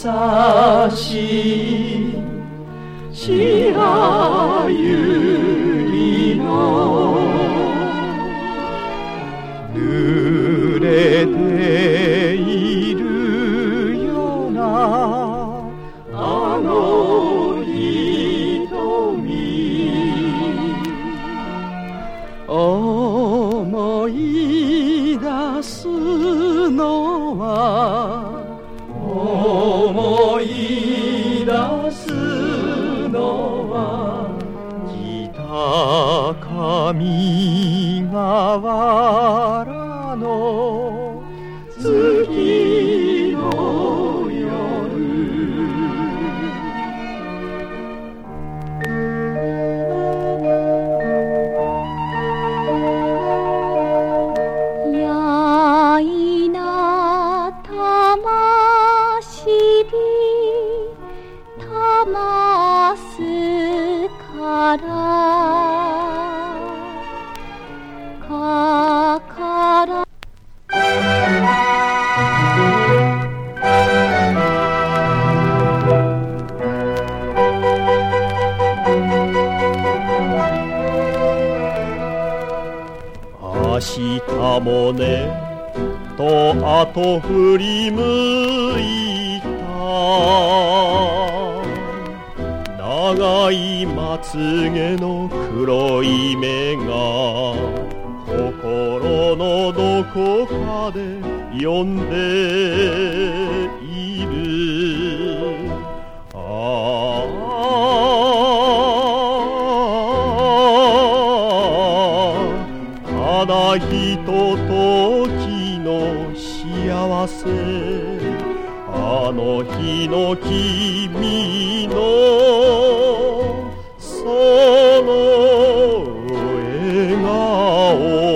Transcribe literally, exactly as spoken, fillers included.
しい白百合の濡れているようなあの瞳思い出すのは思い出すのは北上河原の月の夜やいな魂たますからかから明日もねとあと振り向いた長いまつげの黒い目が心のどこかで呼んでいるああただひとときの幸せあの日の君のその笑顔